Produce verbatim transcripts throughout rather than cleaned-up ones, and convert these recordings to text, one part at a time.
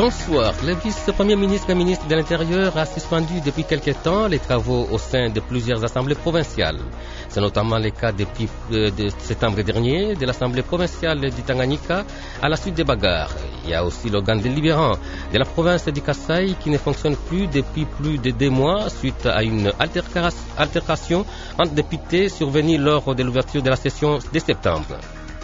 Bonsoir. Le vice-premier ministre et ministre de l'Intérieur a suspendu depuis quelque temps les travaux au sein de plusieurs assemblées provinciales. C'est notamment le cas depuis euh, de septembre dernier de l'assemblée provinciale du Tanganyika à la suite des bagarres. Il y a aussi l'organe délibérant de la province du Kasaï qui ne fonctionne plus depuis plus de deux mois suite à une altercation entre députés survenue lors de l'ouverture de la session de septembre.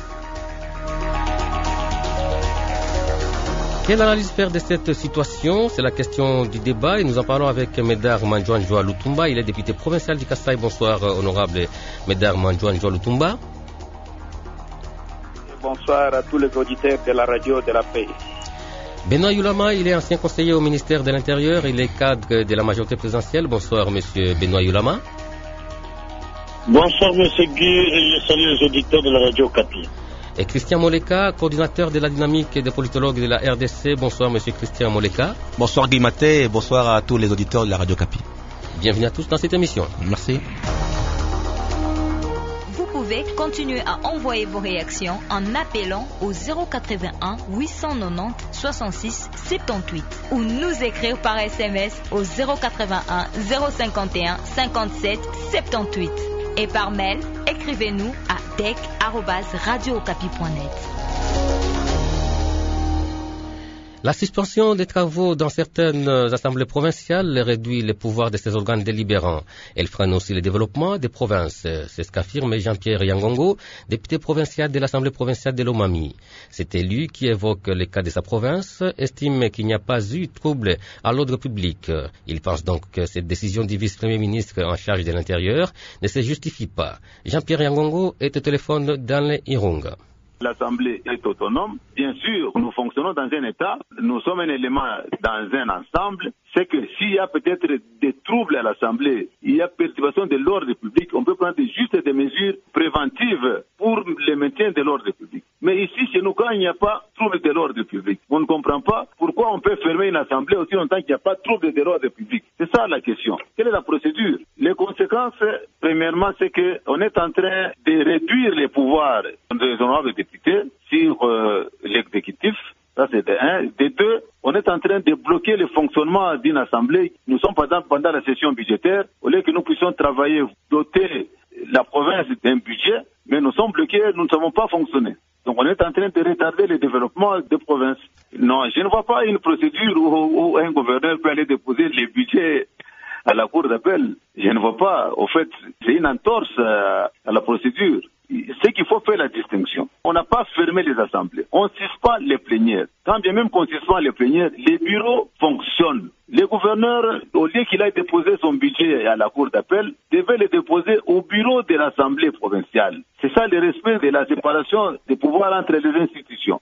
Quelle analyse faire de cette situation? C'est la question du débat et nous en parlons avec Médard Manjouan-Joa Lutumba. Il est député provincial du Kasaï. Bonsoir, honorable Médard Manjouan-Joa Lutumba. Bonsoir à tous les auditeurs de la radio de la paix. Benoît Yulama, il est ancien conseiller au ministère de l'Intérieur. Il est cadre de la majorité présidentielle. Bonsoir, monsieur Benoît Yulama. Bonsoir, monsieur Guy, et je salue les auditeurs de la radio Capi. Et Christian Moleka, coordinateur de la dynamique des politologues de la R D C. Bonsoir, monsieur Christian Moleka. Bonsoir, Guy Maté, et bonsoir à tous les auditeurs de la radio Capi. Bienvenue à tous dans cette émission. Merci. Vous pouvez continuer à envoyer vos réactions en appelant au zéro quatre-vingt-un huit cent quatre-vingt-dix soixante-six soixante-dix-huit ou nous écrire par S M S au zéro quatre-vingt-un zéro cinquante et un cinquante-sept soixante-dix-huit. Et par mail, écrivez-nous à dec arobase radio okapi point net. La suspension des travaux dans certaines assemblées provinciales réduit les pouvoirs de ces organes délibérants. Elle freine aussi le développement des provinces. C'est ce qu'affirme Jean-Pierre Yangongo, député provincial de l'Assemblée provinciale de l'Omami. Cet élu, qui évoque le cas de sa province, estime qu'il n'y a pas eu trouble à l'ordre public. Il pense donc que cette décision du vice-premier ministre en charge de l'Intérieur ne se justifie pas. Jean-Pierre Yangongo est au téléphone dans les Irunga. L'Assemblée est autonome. Bien sûr, nous fonctionnons dans un État. Nous sommes un élément dans un ensemble. C'est que s'il y a peut-être des troubles à l'Assemblée, il y a perturbation de l'ordre public, on peut prendre juste des mesures préventives pour le maintien de l'ordre public. Mais ici, chez nous, quand il n'y a pas trouble de l'ordre public, on ne comprend pas pourquoi on peut fermer une Assemblée aussi longtemps qu'il n'y a pas trouble de l'ordre public. C'est ça la question. Quelle est la procédure? Les conséquences, premièrement, c'est qu'on est en train de réduire les pouvoirs des honorables députés sur euh, l'exécutif. Ça, c'est de un. De deux, on est en train de bloquer le fonctionnement d'une assemblée. Nous sommes, par exemple, pendant la session budgétaire, au lieu que nous puissions travailler, doter la province d'un budget, mais nous sommes bloqués, nous ne savons pas fonctionner. Donc on est en train de retarder le développement des provinces. Non, je ne vois pas une procédure où, où un gouverneur peut aller déposer les budgets à la cour d'appel. Je ne vois pas. Au fait, c'est une entorse à, à la procédure. C'est qu'il faut faire la distinction. On n'a pas fermé les assemblées. On suspend les plénières. Quand bien même qu'on suspend les plénières, les bureaux fonctionnent. Le gouverneur, au lieu qu'il aille déposer son budget à la cour d'appel, devait le déposer au bureau de l'Assemblée provinciale. C'est ça le respect de la séparation des pouvoirs entre les institutions.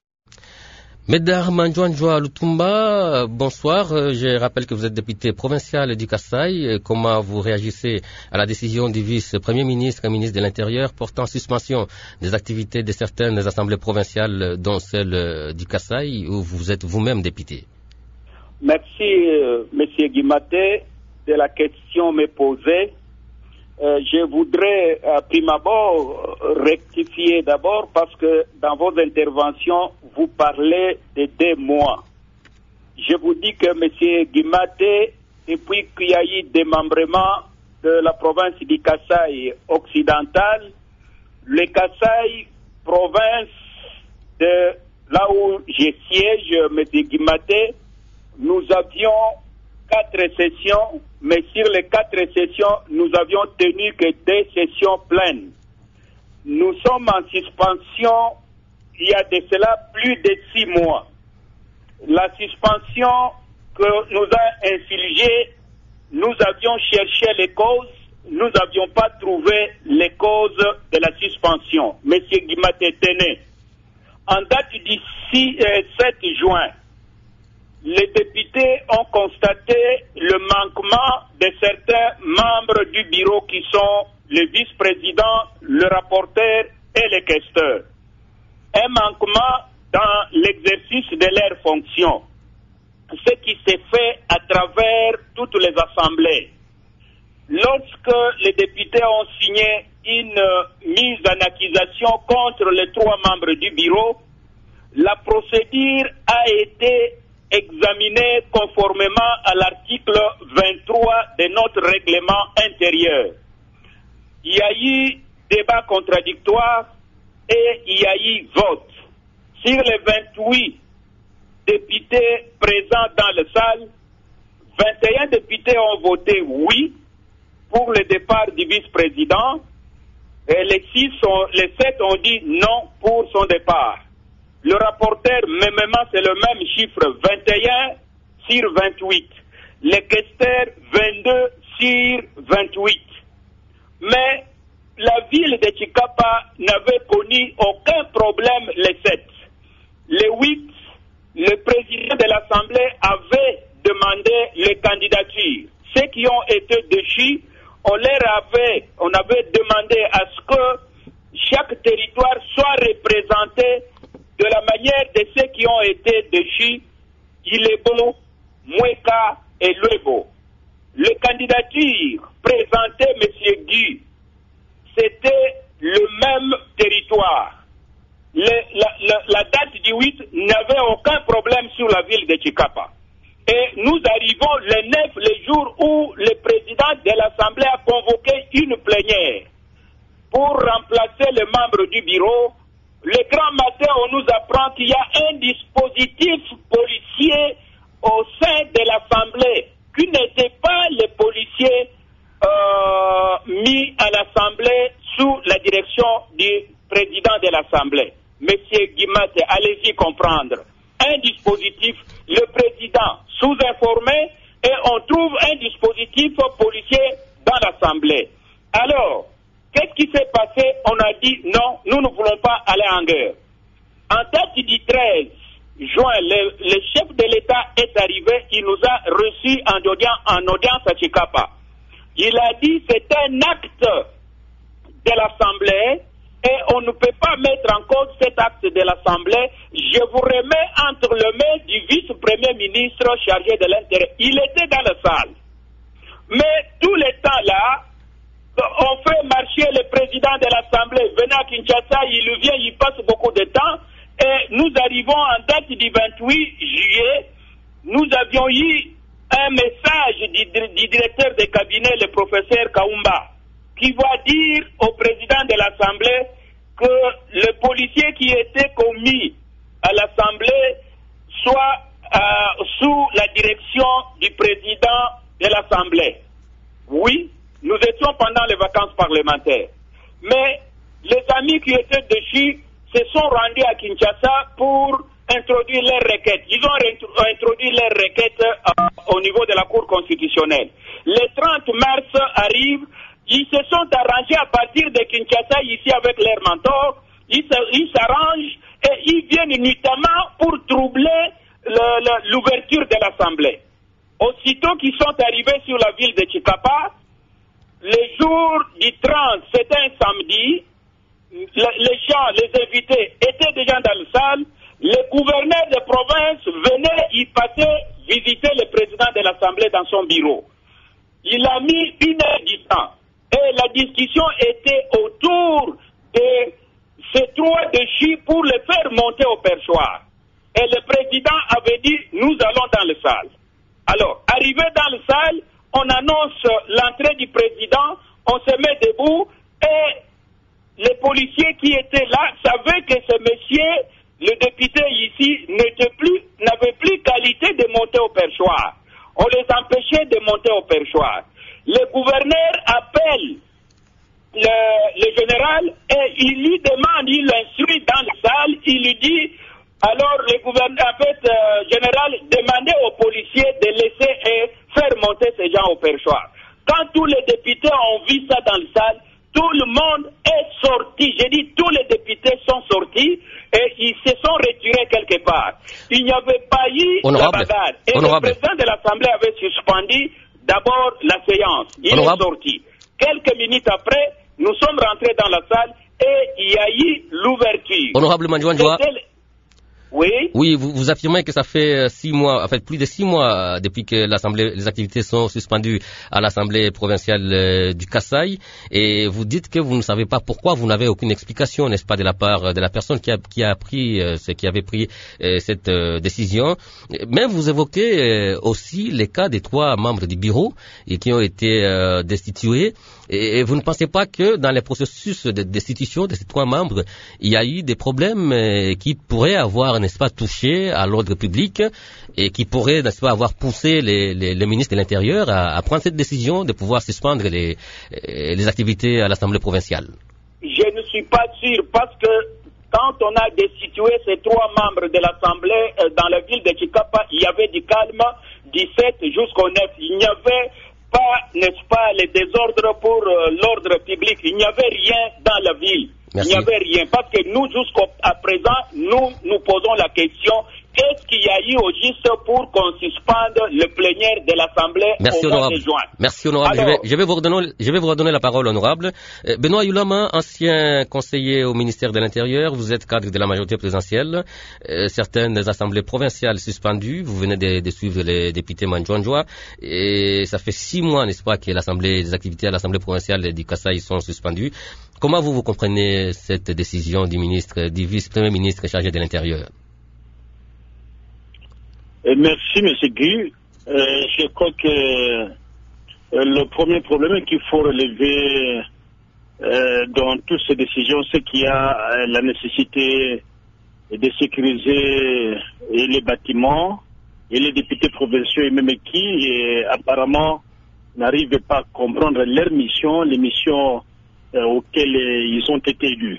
Médard Manjouan-Joa Lutumba, bonsoir. Je rappelle que vous êtes député provincial du Kasaï. Comment vous réagissez à la décision du vice-premier ministre et ministre de l'Intérieur portant suspension des activités de certaines assemblées provinciales, dont celle du Kasaï, où vous êtes vous-même député? Merci, euh, Monsieur Guimaté, de la question me posée. Euh, je voudrais, à prime abord, rectifier d'abord parce que dans vos interventions, vous parlez de deux mois. Je vous dis que M. Guimaté, depuis qu'il y a eu démembrement de la province du Kasaï occidental, le Kasaï, province de là où je siège, M. Guimaté, nous avions quatre sessions, mais sur les quatre sessions, nous avions tenu que deux sessions pleines. Nous sommes en suspension il y a de cela plus de six mois. La suspension que nous a infligée, nous avions cherché les causes, nous n'avions pas trouvé les causes de la suspension. Monsieur Guimaté tenait. En date du sept juin, les députés ont constaté le manquement de certains membres du bureau qui sont le vice-président, le rapporteur et le questeur. Un manquement dans l'exercice de leurs fonctions. Ce qui s'est fait à travers toutes les assemblées. Lorsque les députés ont signé une mise en accusation contre les trois membres du bureau, la procédure a été examiné conformément à l'article vingt-trois de notre règlement intérieur. Il y a eu débat contradictoire et il y a eu vote. Sur les vingt-huit députés présents dans la salle, vingt et un députés ont voté oui pour le départ du vice-président et les, six ont, les sept ont dit non pour son départ. Le rapporteur, mêmement, c'est le même chiffre, vingt et un sur vingt-huit. Les questeurs, vingt-deux sur vingt-huit. Mais la ville de Chikapa n'avait connu aucun problème les sept. Les huit, le président de l'Assemblée avait demandé les candidatures. Ceux qui ont été déchus, on leur avait, on avait demandé à ce que chaque territoire soit représenté de la manière de ceux qui ont été déchus, Ilebo, Mweka et Luebo. Les candidatures présentées, M. Guy, c'était le même territoire. Le, la, la, la date du huit n'avait aucun problème sur la ville de Chikapa. Et nous arrivons le neuf, le jour où le président de l'Assemblée a convoqué une plénière pour remplacer les membres du bureau. Le grand matin, on nous apprend qu'il y a un dispositif policier au sein de l'Assemblée, qui n'était pas les policiers euh, mis à l'Assemblée sous la direction du président de l'Assemblée. Monsieur Guimate, allez-y comprendre. Un dispositif, le président sous-informé, et on trouve un dispositif policier dans l'Assemblée. Alors, qu'est-ce qui s'est passé? On a dit non, nous ne voulons pas aller en guerre. En date du treize juin, le, le chef de l'État est arrivé, il nous a reçus en audience, en audience à Chikapa. Il a dit que c'est un acte de l'Assemblée et on ne peut pas mettre en cause cet acte de l'Assemblée. Je vous remets entre les mains du vice-premier ministre chargé de l'Intérieur. Il était dans la salle. Mais tout le temps là, on fait marcher le président de l'Assemblée. Venez à Kinshasa, il vient, il passe beaucoup de temps. Et nous arrivons en date du vingt-huit juillet. Nous avions eu un message du, du directeur de cabinet, le professeur Kaumba, qui va dire au président de l'Assemblée que le policier qui était commis à l'Assemblée soit euh, sous la direction du président de l'Assemblée. Oui, nous étions pendant les vacances parlementaires. Mais les amis qui étaient dessus se sont rendus à Kinshasa pour introduire leurs requêtes. Ils ont introduit leurs requêtes euh, au niveau de la Cour constitutionnelle. Le trente mars arrive. Ils se sont arrangés à partir de Kinshasa, ici avec leurs mentors. Ils, ils s'arrangent et ils viennent notamment pour troubler l'ouverture de l'Assemblée. Aussitôt qu'ils sont arrivés sur la ville de Chikapa, le jour du trente, c'était un samedi, le, les gens, les invités étaient déjà dans la salle. Le gouverneur de province venait y passer visiter le président de l'Assemblée dans son bureau. Il a mis une heure du temps. Et la discussion était autour de ces trois déchus pour les faire monter au perchoir. Et le président avait dit, nous allons dans la salle. Alors, arrivé dans la salle, on annonce l'entrée du président, on se met debout, et les policiers qui étaient là savaient que ce monsieur, le député ici, n'était plus, n'avait plus qualité de monter au perchoir. On les empêchait de monter au perchoir. Le gouverneur appelle le, le général et il lui demande, il l'instruit dans la salle, il lui dit, alors le gouverneur, en fait, euh, général, demandez aux policiers de laisser et faire monter ces gens au perchoir. Quand tous les députés ont vu ça dans la salle, tout le monde est sorti. J'ai dit, tous les députés sont sortis et ils se sont retirés quelque part. Il n'y avait pas eu Honorable. la bagarre. Et Honorable. le président de l'Assemblée avait suspendu d'abord la séance. Il Honorable. est sorti. Quelques minutes après, nous sommes rentrés dans la salle et il y a eu l'ouverture. Honorable Manjouanjoua, Oui. Oui, vous, vous affirmez que ça fait six mois, en fait plus de six mois depuis que l'Assemblée, les activités sont suspendues à l'Assemblée provinciale euh, du Kasaï, et vous dites que vous ne savez pas pourquoi, vous n'avez aucune explication, n'est-ce pas, de la part de la personne qui a, qui a pris, euh, ce qui avait pris euh, cette euh, décision. Mais vous évoquez euh, aussi les cas des trois membres du bureau et qui ont été euh, destitués. Et, et vous ne pensez pas que dans les processus de destitution de ces trois membres, il y a eu des problèmes euh, qui pourraient avoir, n'est-ce pas, touché à l'ordre public et qui pourraient, n'est-ce pas, avoir poussé les, les, les ministres de l'Intérieur à, à prendre cette décision de pouvoir suspendre les, les activités à l'Assemblée provinciale? Je ne suis pas sûr parce que quand on a destitué ces trois membres de l'Assemblée euh, dans la ville de Chikapa, il y avait du calme du sept jusqu'au neuf. Il n'y avait pas, n'est-ce pas, les désordres pour euh, l'ordre public. Il n'y avait rien dans la ville. Merci. Il n'y avait rien. Parce que nous, jusqu'à présent, nous nous posons la question, qu'est-ce qu'il y a eu au juste pour qu'on suspende le plénière de l'Assemblée au mois de juin? Merci, honorable. Alors, je, vais, je, vais vous redonner, je vais vous redonner la parole, honorable. Euh, Benoît Youlama, ancien conseiller au ministère de l'Intérieur, vous êtes cadre de la majorité présidentielle. Euh, certaines assemblées provinciales suspendues, vous venez de, de suivre les députés Manjouanjoua, et ça fait six mois, n'est-ce pas, que l'Assemblée, les activités à l'Assemblée provinciale du Kasaï sont suspendues. Comment vous, vous comprenez cette décision du ministre, du vice-premier ministre chargé de l'Intérieur? Merci, M. Guy. Euh, je crois que euh, le premier problème qu'il faut relever euh, dans toutes ces décisions, c'est qu'il y a euh, la nécessité de sécuriser et les bâtiments et les députés provinciaux et même qui et, apparemment n'arrivent pas à comprendre leur mission, les missions euh, auxquelles ils ont été élus.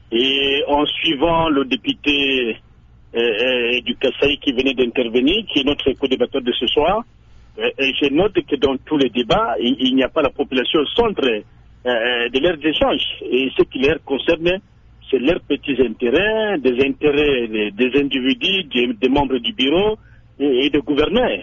Et en suivant le député et, et du Kasaï qui venait d'intervenir, qui est notre co-débatteur de ce soir, et, et je note que dans tous les débats, il, il n'y a pas la population au centre euh, de leurs échanges. Et ce qui leur concerne, c'est leurs petits intérêts, des intérêts des, des individus, des, des membres du bureau et, et des gouverneurs.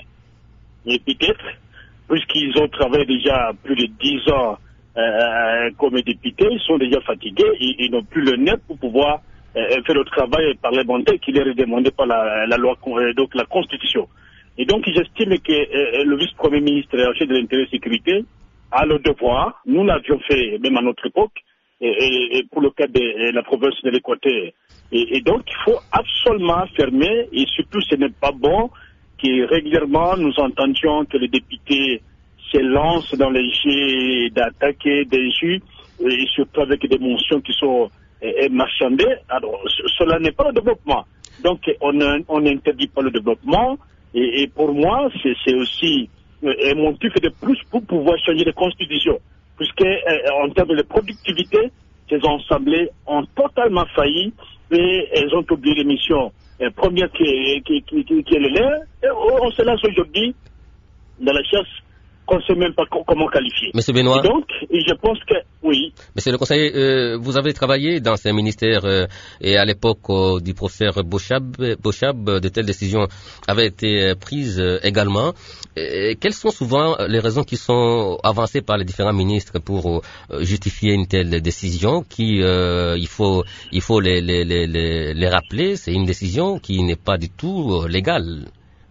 Et peut-être, puisqu'ils ont travaillé déjà plus de dix ans euh, comme députés, ils sont déjà fatigués, ils, ils n'ont plus le nerf pour pouvoir euh, faire le travail parlementaire qui leur est demandé par la, la loi, euh, donc la Constitution. Et donc j'estime que euh, le vice-premier ministre chargé de l'intérêt et sécurité a le devoir, nous l'avions fait même à notre époque, et, et, et pour le cas de la province de l'Équateur. Et, et donc il faut absolument fermer, et surtout ce n'est pas bon que régulièrement nous entendions que les députés se lancent dans les jeux d'attaquer des jus, et surtout avec des motions qui sont euh, marchandées. Alors cela n'est pas le développement. Donc on n'interdit pas le développement, et, et pour moi c'est aussi un motif de plus pour pouvoir changer de constitution, puisque euh, en termes de productivité, ces assemblées ont totalement failli et elles ont oublié les missions euh, premières qui, qui, qui, qui, qui est le leur. Et on se lance aujourd'hui dans la chasse qu'on ne sait même pas comment qualifier. Monsieur Benoît. Et donc, je pense que, oui. Monsieur le conseiller, euh, vous avez travaillé dans ces ministères euh, et à l'époque euh, du professeur Bochab, Bochab, de telles décisions avaient été euh, prises euh, également. Et quelles sont souvent les raisons qui sont avancées par les différents ministres pour euh, justifier une telle décision qui, euh, il faut, il faut les, les, les, les, les rappeler, c'est une décision qui n'est pas du tout euh, légale.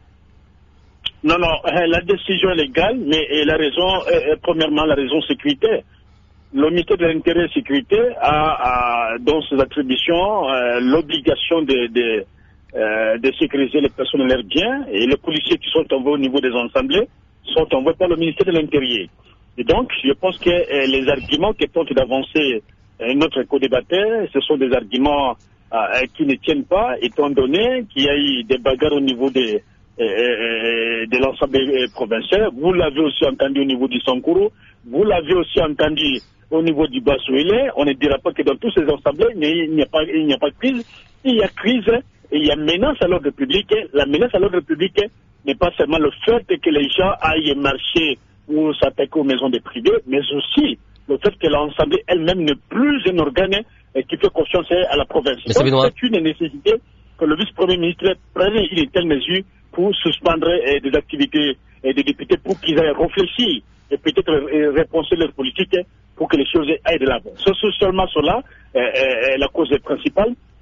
Non, non, la décision est légale, mais la raison, est, premièrement, la raison sécuritaire. Le ministère de l'Intérieur et de la Sécurité a, a dans ses attributions euh, l'obligation de, de, euh, de sécuriser les personnes et leurs biens, et les policiers qui sont envoyés au niveau des assemblées sont envoyés par le ministère de l'Intérieur. Et donc, je pense que euh, les arguments qui tentent d'avancer euh, notre co-débatteur, ce sont des arguments euh, qui ne tiennent pas, étant donné qu'il y a eu des bagarres au niveau des de l'ensemble provincial. Vous l'avez aussi entendu au niveau du Sankuru, vous l'avez aussi entendu au niveau du Bassouélé. On ne dira pas que dans tous ces assemblées, il n'y a pas, il n'y a pas de crise. Il y a crise et il y a menace à l'ordre public. La menace à l'ordre public n'est pas seulement le fait que les gens aillent marcher ou s'attaquer aux maisons des privés, mais aussi le fait que l'Assemblée elle-même n'est plus un organe qui fait confiance à la province. Donc, c'est une nécessité que le vice-premier ministre prenne une telle mesure pour suspendre euh, des activités euh, des députés pour qu'ils aillent réfléchir et peut-être euh, repenser leur politique pour que les choses aillent de l'avant. C'est seulement cela euh, euh, la cause principale,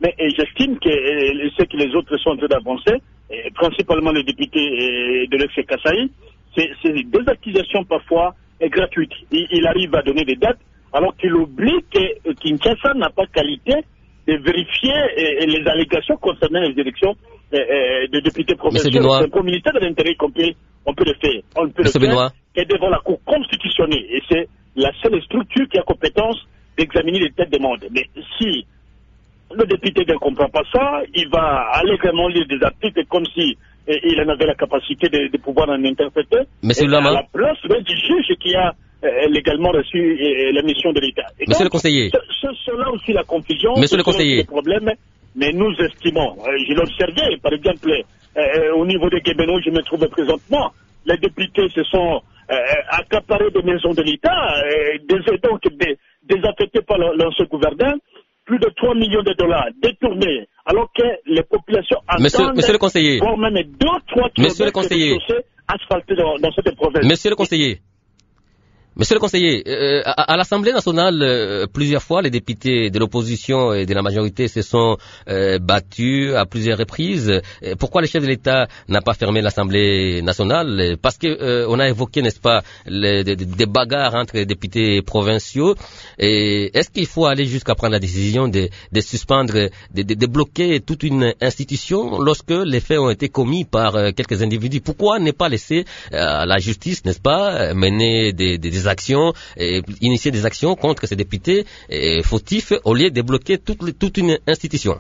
Mais et j'estime que et, ce que les autres sont en train d'avancer, et principalement les députés et, de l'ex Kassaï, c'est, c'est des accusations parfois et gratuites. Il, il arrive à donner des dates, alors qu'il oublie que Kinshasa n'a pas qualité de vérifier et, et les allégations concernant les élections et, et, de députés provinciaux. C'est au ministère de l'Intérieur qu'on peut, on peut le faire. On peut Monsieur le faire Benoît. et devant la Cour constitutionnelle. Et c'est la seule structure qui a compétence d'examiner les têtes des mondes. Mais si le député ne comprend pas ça, il va allègrement lire des articles comme si et, il en avait la capacité de, de pouvoir en interpréter. Monsieur et Lama. à la place du juge qui a euh, légalement reçu euh, la mission de l'État. Et Monsieur donc, le conseiller. C'est cela aussi la confusion. Monsieur le conseiller. Le problème, mais nous estimons, euh, je l'ai observé, par exemple, euh, au niveau des Guébéno, je me trouve présentement, les députés se sont euh, accaparés des maisons de l'État, euh, des, donc des, désaffectés par l'ancien gouverneur, plus de trois millions de dollars détournés, alors que les populations attendent, monsieur, monsieur le conseiller, voire même deux, trois monsieur le conseiller, asphaltés dans, dans cette province. Monsieur le conseiller, Monsieur le conseiller, euh, à, à l'Assemblée nationale, euh, plusieurs fois, les députés de l'opposition et de la majorité se sont euh, battus à plusieurs reprises. Euh, pourquoi le chef de l'État n'a pas fermé l'Assemblée nationale? Parce que euh, on a évoqué, n'est-ce pas, les, des, des bagarres entre les députés provinciaux. Et est-ce qu'il faut aller jusqu'à prendre la décision de, de suspendre, de, de, de bloquer toute une institution lorsque les faits ont été commis par euh, quelques individus? Pourquoi ne pas laisser euh, la justice, n'est-ce pas, mener des, des des actions, et initier des actions contre ces députés et fautifs au lieu de bloquer toute, toute une institution?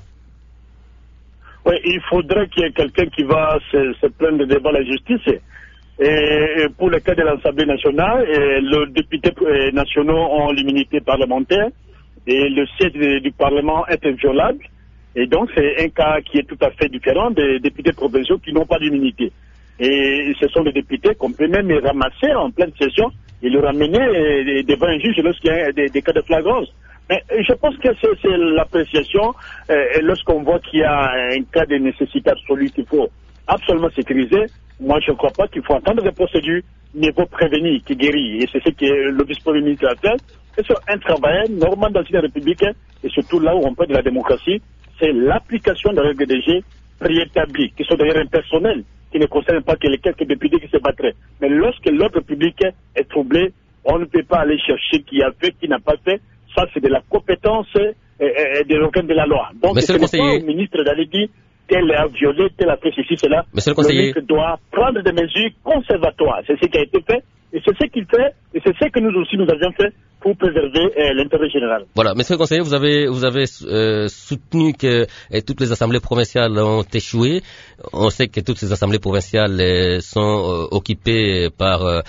Oui, il faudrait qu'il y ait quelqu'un qui va se, se plaindre devant la justice. Et, et pour le cas de l'Assemblée nationale, et les députés nationaux ont l'immunité parlementaire et le siège du Parlement est inviolable. Et donc c'est un cas qui est tout à fait différent des députés provinciaux qui n'ont pas d'immunité. Et ce sont les députés qu'on peut même ramasser en pleine session et le ramener devant un juge lorsqu'il y a des, des cas de flagrance. Mais je pense que c'est, c'est l'appréciation euh, lorsqu'on voit qu'il y a un cas de nécessité absolue qu'il faut absolument sécuriser. Moi, je ne crois pas qu'il faut attendre des procédures, mais il faut prévenir, qui guérit. Et c'est ce que le vice-premier ministre a fait. C'est un travail normal dans une république, et surtout là où on parle de la démocratie, c'est l'application des règles de jeu préétablies, qui sont d'ailleurs impersonnelles, qui ne concernent pas que les quelques députés qui se battraient. Mais lorsque l'ordre public est troublé, on ne peut pas aller chercher qui a fait, qui n'a pas fait. Ça, c'est de la compétence et, et, de l'organe de la loi. Donc, Monsieur ce n'est pas au ministre d'aller dire tel a violé, tel a fait ceci, cela. Monsieur le conseiller, le ministre doit prendre des mesures conservatoires. C'est ce qui a été fait, et c'est ce qu'il fait, et c'est ce que nous aussi nous avions fait pour préserver euh, l'intérêt général. Voilà, monsieur le conseiller, vous avez vous avez euh, soutenu que euh, toutes les assemblées provinciales ont échoué. On sait que toutes ces assemblées provinciales euh, sont euh, occupées par euh,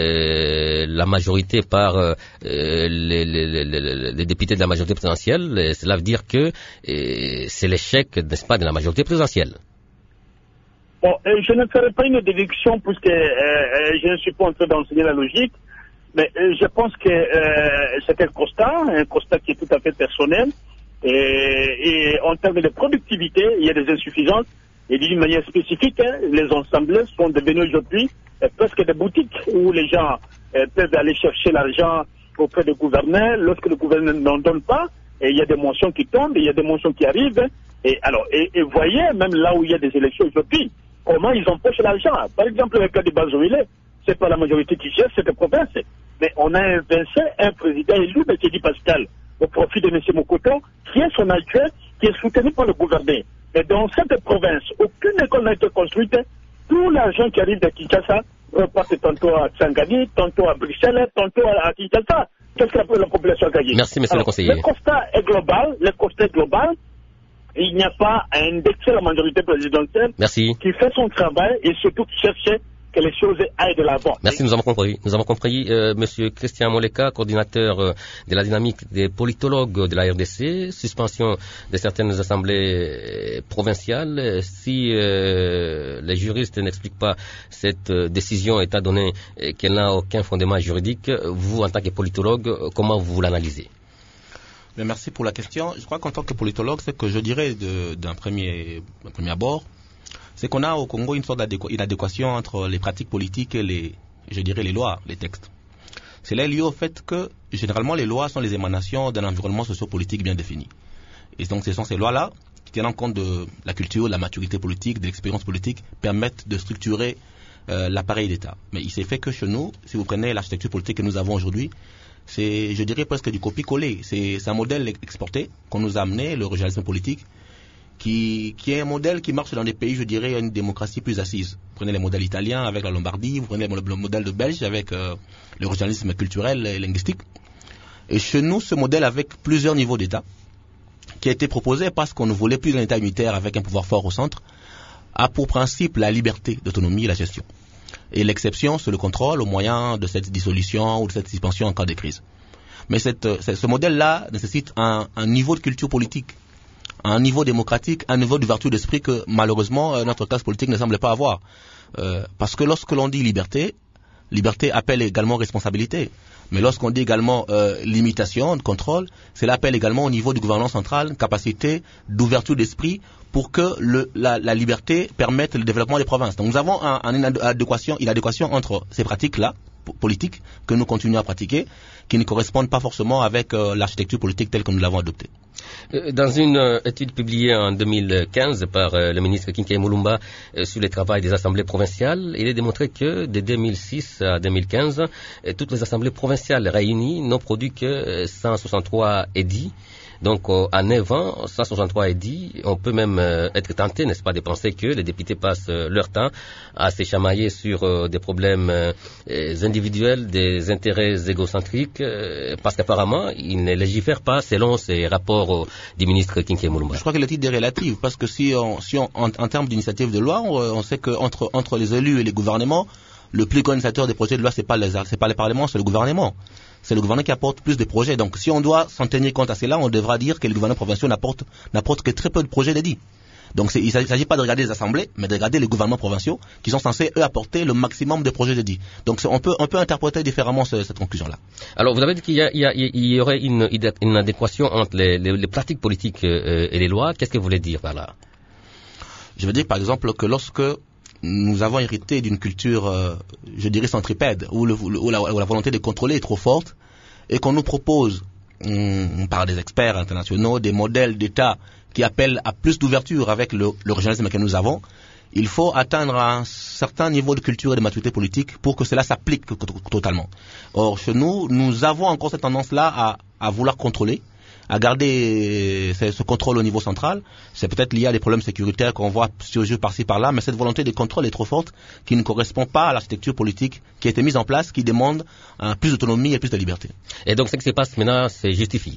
la majorité, par euh, les, les, les, les députés de la majorité présidentielle. Et cela veut dire que euh, c'est l'échec, n'est-ce pas, de la majorité présidentielle. Bon, euh, je ne ferai pas une déduction puisque euh, je ne suis pas en train d'enseigner la logique. Mais euh, je pense que euh, c'est un constat, un constat qui est tout à fait personnel. Et, et en termes de productivité, il y a des insuffisances. Et d'une manière spécifique, hein, les assemblées sont devenues aujourd'hui euh, presque des boutiques où les gens euh, peuvent aller chercher l'argent auprès du gouverneur. Lorsque le gouverneur n'en donne pas, et il y a des motions qui tombent, il y a des motions qui arrivent. Et alors, et, et voyez, même là où il y a des élections aujourd'hui, comment ils empochent l'argent. Par exemple, le cas de Bazoïle, c'est pas la majorité qui gère cette province. Mais on a invincé un président élu, M. Di Pascal, au profit de M. Mokoto, qui est son actuel, qui est soutenu par le gouverneur. Mais dans cette province, aucune école n'a été construite. Tout l'argent qui arrive de Kinshasa repart tantôt à Tsangani, tantôt à Bruxelles, tantôt à Kinshasa. Qu'est-ce que la, la population a gagné? Merci, monsieur Alors, le conseiller. Le constat est global. Le constat est global. Il n'y a pas à indexer la majorité présidentielle. Merci. Qui fait son travail et surtout qui cherche que les choses aillent de l'avant. Merci, nous avons compris. Nous avons compris, euh, Monsieur Christian Moleka, coordinateur euh, de la dynamique des politologues de la R D C, suspension de certaines assemblées provinciales. Si euh, les juristes n'expliquent pas cette euh, décision, étant donné euh, qu'elle n'a aucun fondement juridique, vous, en tant que politologue, comment vous l'analysez? Mais merci pour la question. Je crois qu'en tant que politologue, ce que je dirais de, d'un premier, d'un premier abord, c'est qu'on a au Congo une sorte d'inadéquation entre les pratiques politiques et les, je dirais, les lois, les textes. C'est là lié au fait que, généralement, les lois sont les émanations d'un environnement sociopolitique bien défini. Et donc ce sont ces lois-là qui tiennent compte de la culture, de la maturité politique, de l'expérience politique, permettent de structurer euh, l'appareil d'État. Mais il s'est fait que chez nous, si vous prenez l'architecture politique que nous avons aujourd'hui, c'est, je dirais presque du copier-coller. C'est, c'est un modèle exporté qu'on nous a amené, le régionalisme politique, qui, qui est un modèle qui marche dans des pays, je dirais, une démocratie plus assise. Vous prenez les modèles italiens avec la Lombardie, vous prenez le modèle de Belge avec euh, le régionalisme culturel et linguistique. Et chez nous, ce modèle avec plusieurs niveaux d'État, qui a été proposé parce qu'on ne voulait plus d'un État unitaire avec un pouvoir fort au centre, a pour principe la liberté d'autonomie et la gestion. Et l'exception, c'est le contrôle au moyen de cette dissolution ou de cette suspension en cas de crise. Mais cette, ce modèle-là nécessite un, un niveau de culture politique, un niveau démocratique, un niveau d'ouverture d'esprit que malheureusement notre classe politique ne semble pas avoir. Euh, parce que lorsque l'on dit liberté, liberté appelle également responsabilité. Mais lorsqu'on dit également euh, limitation, de contrôle, cela appelle également au niveau du gouvernement central capacité d'ouverture d'esprit pour que le, la, la liberté permette le développement des provinces. Donc nous avons un, un, une adéquation, une adéquation entre ces pratiques-là, politiques, que nous continuons à pratiquer, qui ne correspondent pas forcément avec euh, l'architecture politique telle que nous l'avons adoptée. Dans une euh, étude publiée en deux mille quinze par euh, le ministre Kinké Moulumba euh, sur le travail des assemblées provinciales, il est démontré que de deux mille six à deux mille quinze, euh, toutes les assemblées provinciales réunies n'ont produit que cent soixante-trois édits. Donc, euh, à neuf ans, cent soixante-trois édits, on peut même euh, être tenté, n'est-ce pas, de penser que les députés passent euh, leur temps à se chamailler sur euh, des problèmes euh, individuels, des intérêts égocentriques, euh, parce qu'apparemment, ils ne légifèrent pas selon ces rapports euh, du ministre Kinké Moulumba. Je crois que l'étude est relative, parce que si on, si on en, en termes d'initiative de loi, on, on sait qu'entre entre les élus et les gouvernements, le plus grand initiateur des projets de loi, c'est pas les, c'est pas les parlements, c'est le gouvernement. C'est le gouvernement qui apporte plus de projets. Donc, si on doit s'en tenir compte à cela, on devra dire que les gouvernements provinciaux n'apportent, n'apportent que très peu de projets dédiés. Donc, c'est, il ne s'agit pas de regarder les assemblées, mais de regarder les gouvernements provinciaux qui sont censés, eux, apporter le maximum de projets dédiés. Donc, on peut, on peut interpréter différemment ce, cette conclusion-là. Alors, vous avez dit qu'il y, a, il y, a, il y aurait une, une adéquation entre les, les, les pratiques politiques euh, et les lois. Qu'est-ce que vous voulez dire par là? Je veux dire, par exemple, que lorsque nous avons hérité d'une culture, euh, je dirais, centripède, où, le, où, la, où la volonté de contrôler est trop forte, et qu'on nous propose, hum, par des experts internationaux, des modèles d'État qui appellent à plus d'ouverture avec le, le régionalisme que nous avons, il faut atteindre un certain niveau de culture et de maturité politique pour que cela s'applique totalement. Or, chez nous, nous avons encore cette tendance-là à, à vouloir contrôler, à garder ce, ce contrôle au niveau central. C'est peut-être lié à des problèmes sécuritaires qu'on voit surgir par-ci par-là, mais cette volonté de contrôle est trop forte qui ne correspond pas à l'architecture politique qui a été mise en place, qui demande euh, plus d'autonomie et plus de liberté. Et donc ce qui se passe maintenant, c'est justifié?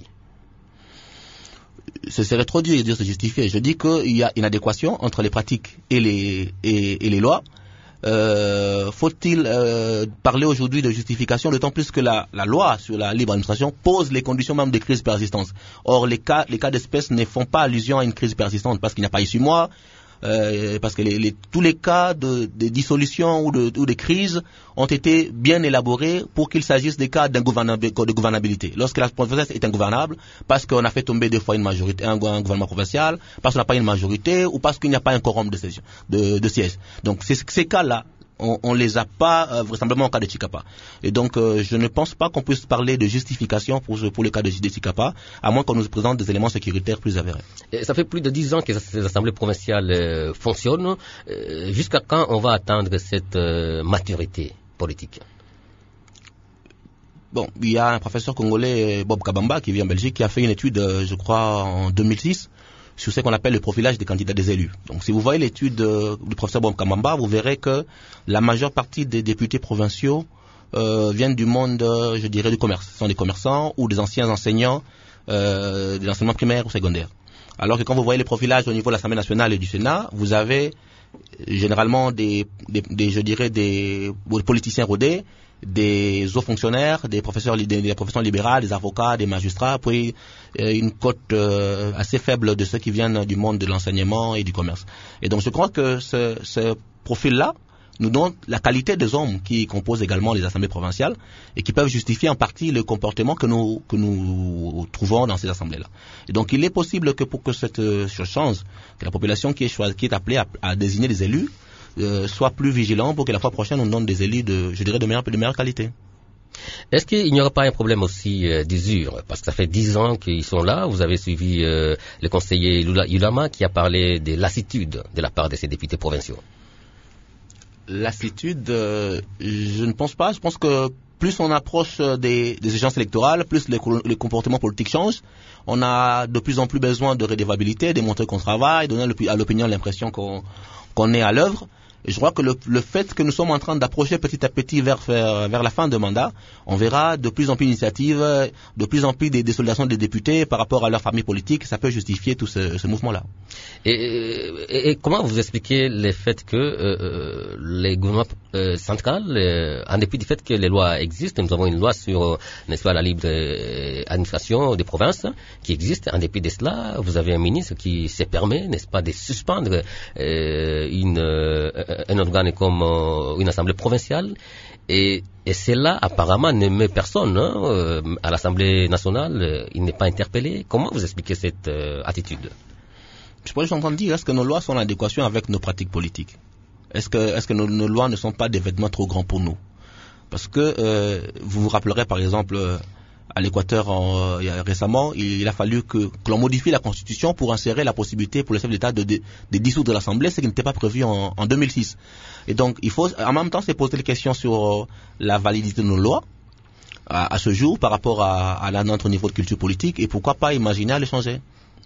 Ce serait trop dur de dire c'est justifié. Je dis qu'il y a une adéquation entre les pratiques et les, et, et les lois. Euh, faut-il euh, parler aujourd'hui de justification, d'autant plus que la, la loi sur la libre administration pose les conditions même de crise persistante. Or, les cas, les cas d'espèce ne font pas allusion à une crise persistante parce qu'il n'y a pas issue mois, euh, parce que les, les, tous les cas de, de dissolution ou de, ou de crise ont été bien élaborés pour qu'il s'agisse des cas de gouvernabilité. Lorsque la province est ingouvernable, parce qu'on a fait tomber deux fois une majorité, un, un gouvernement provincial, parce qu'on n'a pas une majorité ou parce qu'il n'y a pas un quorum de, session, de, de siège. Donc ces, ces cas-là, on ne les a pas euh, vraisemblablement au cas de Chikapa. Et donc, euh, je ne pense pas qu'on puisse parler de justification pour, pour le cas de, de Chikapa, à moins qu'on nous présente des éléments sécuritaires plus avérés. Et ça fait plus de dix ans que ces assemblées provinciales euh, fonctionnent. Euh, jusqu'à quand on va atteindre cette euh, maturité politique? Bon, il y a un professeur congolais, Bob Kabamba, qui vit en Belgique, qui a fait une étude, euh, je crois, en deux mille six, sur ce qu'on appelle le profilage des candidats des élus. Donc si vous voyez l'étude euh, du professeur Bob Kabamba, vous verrez que la majeure partie des députés provinciaux euh, viennent du monde, euh, je dirais, du commerce. Ce sont des commerçants ou des anciens enseignants euh, des enseignements primaires ou secondaires. Alors que quand vous voyez les profilages au niveau de l'Assemblée nationale et du Sénat, vous avez généralement des, des, des je dirais, des, des politiciens rodés, des hauts fonctionnaires, des professeurs, des, des professions libérales, des avocats, des magistrats, puis euh, une cote euh, assez faible de ceux qui viennent du monde de l'enseignement et du commerce. Et donc je crois que ce, ce profil-là nous donne la qualité des hommes qui composent également les assemblées provinciales et qui peuvent justifier en partie le comportement que nous que nous trouvons dans ces assemblées-là. Et donc il est possible que pour que cette chose change, que la population qui est choisie, qui est appelée à, à désigner des élus, Euh, soit plus vigilant pour que la fois prochaine on donne des élus de, je dirais, de meilleure, de meilleure qualité. Est-ce qu'il n'y aura pas un problème aussi euh, d'usure? Parce que ça fait dix ans qu'ils sont là. Vous avez suivi euh, le conseiller Lula Yulama qui a parlé de lassitude de la part de ces députés provinciaux. Lassitude, euh, je ne pense pas. Je pense que plus on approche des, des échéances électorales, plus les, les comportements politiques changent. On a de plus en plus besoin de redevabilité, de montrer qu'on travaille, donner à l'opinion l'impression qu'on, qu'on est à l'œuvre. Et je crois que le, le fait que nous sommes en train d'approcher petit à petit vers, vers, vers la fin de mandat, on verra de plus en plus d'initiatives, de plus en plus des, des sollicitations des députés par rapport à leur famille politique. Ça peut justifier tout ce, ce mouvement-là. Et, et, et comment vous expliquez le fait que euh, les gouvernements euh, centraux, euh, en dépit du fait que les lois existent, nous avons une loi sur, n'est-ce pas, la libre euh, administration des provinces qui existe, en dépit de cela, vous avez un ministre qui se permet, n'est-ce pas, de suspendre euh, une euh, un organe comme euh, une assemblée provinciale, et, et cela apparemment ne met personne hein, euh, à l'Assemblée nationale, euh, il n'est pas interpellé. Comment vous expliquez cette euh, attitude? Je pourrais j'entends dire, est-ce que nos lois sont en adéquation avec nos pratiques politiques? Est-ce que, est-ce que nos, nos lois ne sont pas des vêtements trop grands pour nous? Parce que euh, vous vous rappellerez par exemple euh, à l'Équateur en, euh, récemment, il, il a fallu que, que l'on modifie la Constitution pour insérer la possibilité pour le chef d'État de, de, de dissoudre l'Assemblée, ce qui n'était pas prévu en, en deux mille six. Et donc, il faut en même temps se poser des questions sur euh, la validité de nos lois à, à ce jour par rapport à, à la, notre niveau de culture politique, et pourquoi pas imaginer à les changer.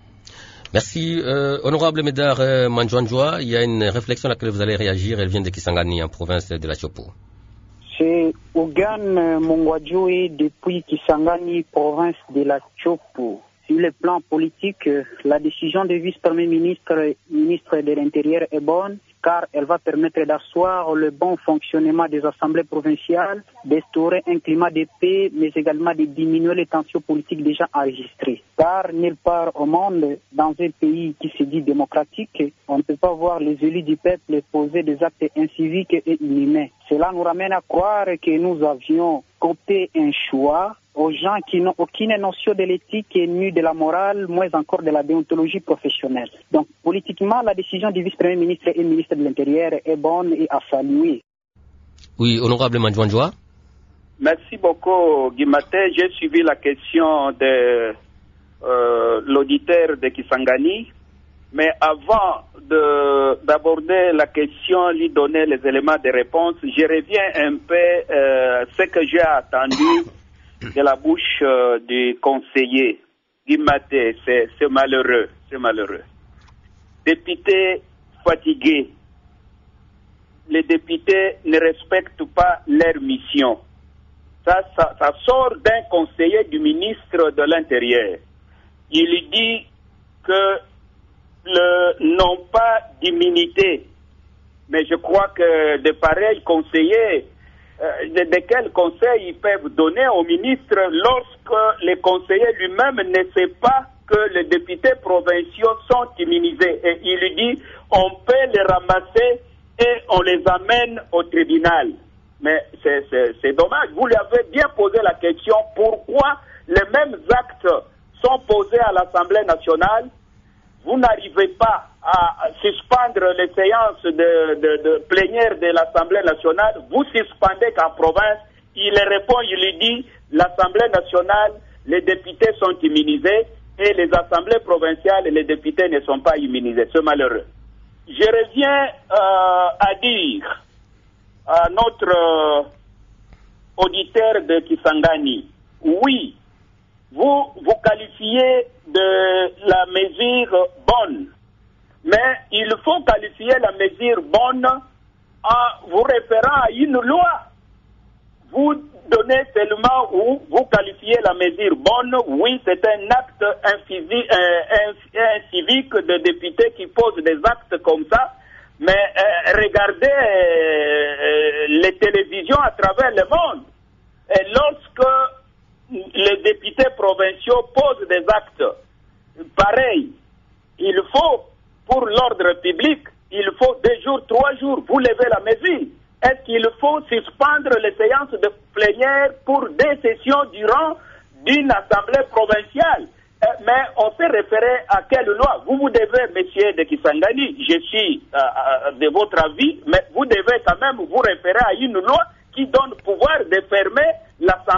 Merci. Euh, honorable Médard euh, Manjouanjoua, il y a une réflexion à laquelle vous allez réagir, elle vient de Kisangani en province de la Chopo. C'est Ougan Mongwadjoui depuis Kisangani, province de la Chopo. Sur le plan politique, la décision du vice-premier ministre, ministre de l'Intérieur est bonne, car elle va permettre d'asseoir le bon fonctionnement des assemblées provinciales, d'instaurer un climat de paix, mais également de diminuer les tensions politiques déjà enregistrées. Car nulle part au monde, dans un pays qui se dit démocratique, on ne peut pas voir les élus du peuple poser des actes inciviques et inhumains. Cela nous ramène à croire que nous avions coopté un choix aux gens qui n'ont aucune notion de l'éthique ni de la morale, moins encore de la déontologie professionnelle. Donc, politiquement, la décision du vice-premier ministre et ministre de l'Intérieur est bonne et à saluer. Oui, honorable Manjouanjoua. Merci beaucoup, Guimaté. J'ai suivi la question de euh, l'auditeur de Kisangani. Mais avant de, d'aborder la question, lui donner les éléments de réponse, je reviens un peu euh, ce que j'ai attendu de la bouche euh, du conseiller Guimaté. C'est, c'est malheureux, c'est malheureux. Députés fatigués, les députés ne respectent pas leur mission. Ça, ça, ça sort d'un conseiller du ministre de l'Intérieur. Il dit que le, n'ont pas d'immunité. Mais je crois que de pareils conseillers, euh, de, de quels conseils ils peuvent donner au ministre lorsque les conseillers lui-même ne savent pas que les députés provinciaux sont immunisés. Et il lui dit, on peut les ramasser et on les amène au tribunal. Mais c'est, c'est, c'est dommage. Vous lui avez bien posé la question, pourquoi les mêmes actes sont posés à l'Assemblée nationale? Vous n'arrivez pas à suspendre les séances de, de, de plénière de l'Assemblée nationale. Vous suspendez qu'en province. Il répond, il lui dit, l'Assemblée nationale, les députés sont immunisés et les assemblées provinciales, les députés ne sont pas immunisés. C'est malheureux. Je reviens euh, à dire à notre euh, auditeur de Kisangani, oui, vous vous qualifiez de la mesure bonne, mais il faut qualifier la mesure bonne en vous référant à une loi. Vous donnez seulement où vous qualifiez la mesure bonne, oui, c'est un acte incivique de députés qui posent des actes comme ça, mais euh, regardez euh, les télévisions à travers le monde. Et lorsque les députés provinciaux posent des actes pareils, il faut, pour l'ordre public, il faut deux jours, trois jours, vous levez la mesure. Est-ce qu'il faut suspendre les séances de plénière pour des sessions durant d'une assemblée provinciale? Mais on s'est référé à quelle loi? Vous vous devez, monsieur de Kisangani, je suis euh, de votre avis, mais vous devez quand même vous référer à une loi qui donne pouvoir de fermer l'Assemblée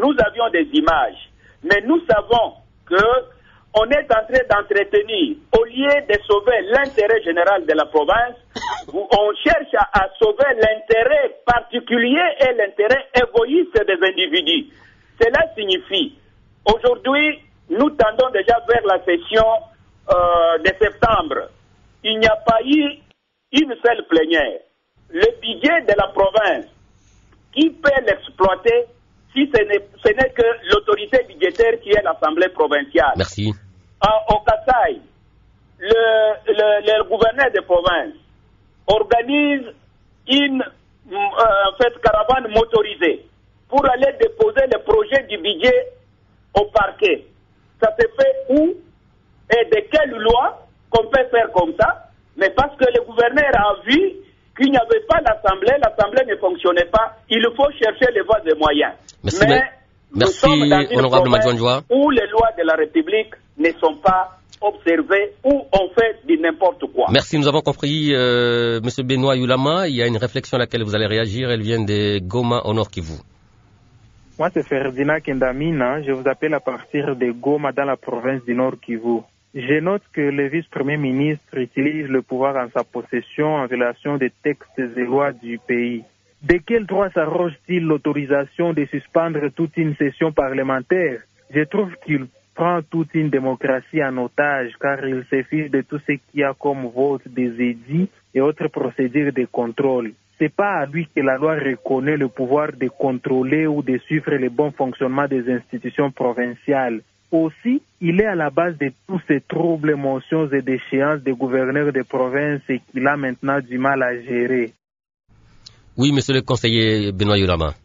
nous avions des images. Mais nous savons que on est en train d'entretenir, au lieu de sauver l'intérêt général de la province, on cherche à, à sauver l'intérêt particulier et l'intérêt égoïste des individus. Cela signifie, aujourd'hui, nous tendons déjà vers la session euh, de septembre. Il n'y a pas eu une seule plénière. Le budget de la province, qui peut l'exploiter si ce n'est, ce n'est que l'autorité budgétaire qui est l'Assemblée provinciale. Merci. En, au Kasaï, le, le, le gouverneur de province organise une euh, en fait, caravane motorisée pour aller déposer le projet du budget au parquet. Ça se fait où et de quelle loi qu'on peut faire comme ça? Mais parce que le gouverneur a vu qu'il n'y avait pas l'Assemblée, l'Assemblée ne fonctionnait pas, il faut chercher les voies et moyens. Merci, mais nous merci, sommes dans une honorable province où les lois de la République ne sont pas observées, où on fait du n'importe quoi. Merci, nous avons compris, euh, Monsieur Benoît Yulama, il y a une réflexion à laquelle vous allez réagir, elle vient de Goma au Nord Kivu. Moi, c'est Ferdinand Kendamina, je vous appelle à partir de Goma dans la province du Nord Kivu. Je note que le vice-premier ministre utilise le pouvoir en sa possession en relation des textes et lois du pays. De quel droit s'arroge-t-il l'autorisation de suspendre toute une session parlementaire? Je trouve qu'il prend toute une démocratie en otage car il se fiche de tout ce qu'il y a comme vote des édits et autres procédures de contrôle. C'est pas à lui que la loi reconnaît le pouvoir de contrôler ou de suivre le bon fonctionnement des institutions provinciales. Aussi, il est à la base de tous ces troubles, émotions et déchéances des gouverneurs de province et qu'il a maintenant du mal à gérer. Oui, monsieur le conseiller Benoît Yulama.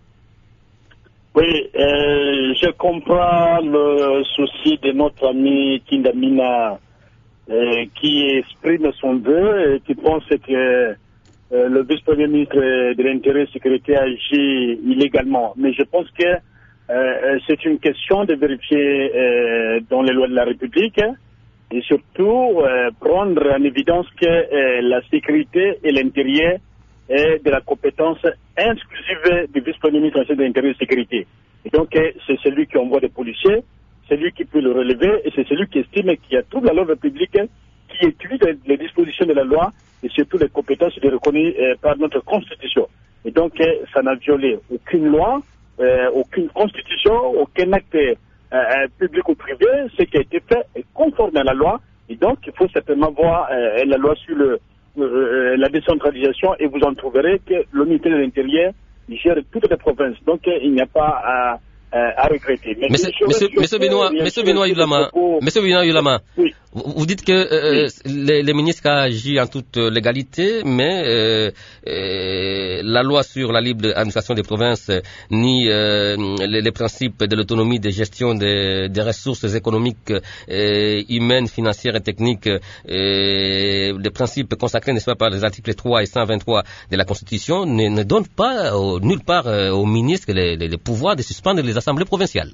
Oui, euh, je comprends le souci de notre ami Kindamina euh, qui exprime son vœu et qui pense que euh, le vice-premier ministre de l'Intérieur et de la Sécurité agit illégalement. Mais je pense que Euh, c'est une question de vérifier euh, dans les lois de la République et surtout euh, prendre en évidence que euh, la sécurité et l'intérieur est de la compétence exclusive du vice-premier ministre de l'Intérieur et de la Sécurité. Et donc euh, c'est celui qui envoie des policiers, c'est lui qui peut le relever et c'est celui qui estime qu'il y a toute la loi républicaine qui étudie les dispositions de la loi et surtout les compétences reconnues euh, par notre Constitution. Et donc euh, ça n'a violé aucune loi. Euh, aucune constitution, aucun acte euh, public ou privé, ce qui a été fait est conforme à la loi. Et donc, il faut certainement voir euh, la loi sur le, euh, la décentralisation et vous en trouverez que le ministère de l'Intérieur gère toutes les provinces. Donc, euh, il n'y a pas à, à regretter. Mais monsieur, monsieur, monsieur Benoît, monsieur Benoît Yulama, monsieur Benoît Yulama, oui. Vous dites que euh, oui. les, les ministres agissent en toute légalité, mais euh, euh, la loi sur la libre administration des provinces ni euh, les, les principes de l'autonomie de gestion des, des ressources économiques, euh, humaines, financières et techniques, euh, les principes consacrés, n'est-ce pas, par les articles trois et cent vingt-trois de la Constitution, ne, ne donnent pas euh, nulle part euh, aux ministres les, les, les pouvoirs de suspendre les assemblées provinciales.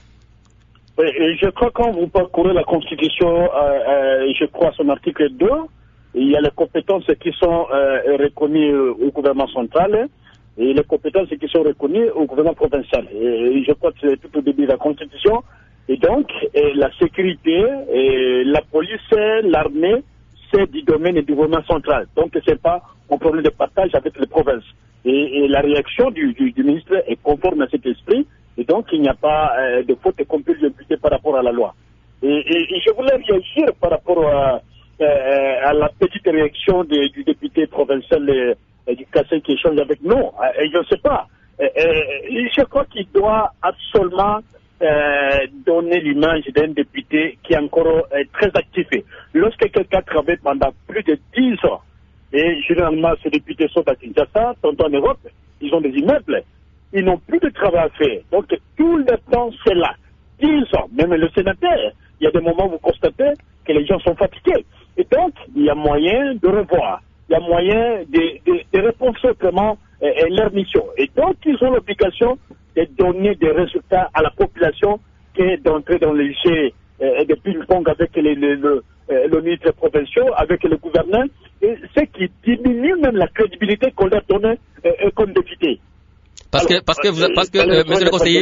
Et je crois que quand vous parcourez la Constitution, euh, euh, je crois son article deux, il y a les compétences qui sont euh, reconnues au gouvernement central et les compétences qui sont reconnues au gouvernement provincial. Et je crois que c'est tout au début de la Constitution. Et donc, et la sécurité, et la police, l'armée, c'est du domaine du gouvernement central. Donc, c'est pas un problème de partage avec les provinces. Et, et la réaction du, du, du ministre est conforme à cet esprit. Et donc, il n'y a pas euh, de faute qu'on peut lui imputer par rapport à la loi. Et, et, et je voulais réagir par rapport à, euh, à la petite réaction de, du député provincial euh, du Kassai qui échange avec nous. Euh, et je ne sais pas. Euh, euh, je crois qu'il doit absolument euh, donner l'image d'un député qui est encore euh, très actif. Lorsque quelqu'un travaille pendant plus de dix ans, et généralement ces députés sont à Kinshasa, sont en Europe, ils ont des immeubles. Ils n'ont plus de travail à faire. Donc, tout le temps, c'est là. dix ans, même le sénateur, il y a des moments où vous constatez que les gens sont fatigués. Et donc, il y a moyen de revoir. Il y a moyen de, de, de répondre simplement à leur mission. Et donc, ils ont l'obligation de donner des résultats à la population que d'entrer dans les jeux euh, de ping-pong avec les, les, le, euh, le ministre provincial, avec le gouverneur, et ce qui diminue même la crédibilité qu'on leur donne euh, comme député. Parce que, parce que, vous, parce que, euh, monsieur le conseiller,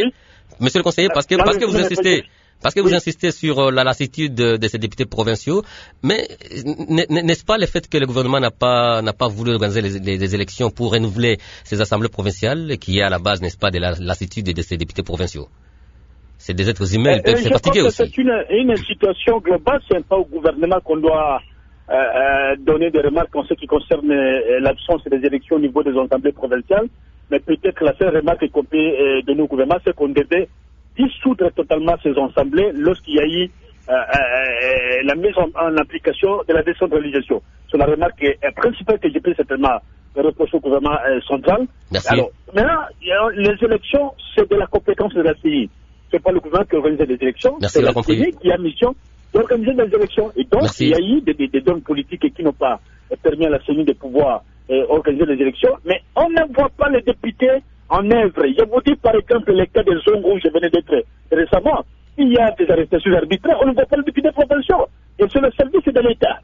Monsieur le conseiller, parce que, parce que vous insistez, parce que vous insistez sur la lassitude de, de ces députés provinciaux, mais n'est-ce pas le fait que le gouvernement n'a pas, n'a pas voulu organiser les, les, les élections pour renouveler ces assemblées provinciales, qui est à la base, n'est-ce pas, de la lassitude de ces députés provinciaux? C'est des êtres humains, ils peuvent se fatiguer aussi. C'est une, une situation globale, c'est pas au gouvernement qu'on doit euh, euh, donner des remarques en ce qui concerne euh, l'absence des élections au niveau des assemblées provinciales, mais peut-être la seule remarque qu'on peut euh, donner au gouvernement, c'est qu'on devait dissoudre totalement ces assemblées lorsqu'il y a eu euh, euh, la mise en, en application de la décentralisation. C'est la remarque euh, principale que je peux certainement reprocher au gouvernement euh, central. Merci. Alors, maintenant, les élections, c'est de la compétence de la C I. C'est pas le gouvernement qui organise les élections, Merci, c'est la C I qui a mission d'organiser les élections. Et donc, Merci. il y a eu des, des, des hommes politiques qui n'ont pas permis à la C I de pouvoir euh, organiser les élections, mais on ne voit pas les députés en œuvre. Je vous dis par exemple le cas des zones rouges, je venais d'être récemment, il y a des arrestations arbitraires, on ne voit pas les députés provinciaux. Et c'est le service de l'État.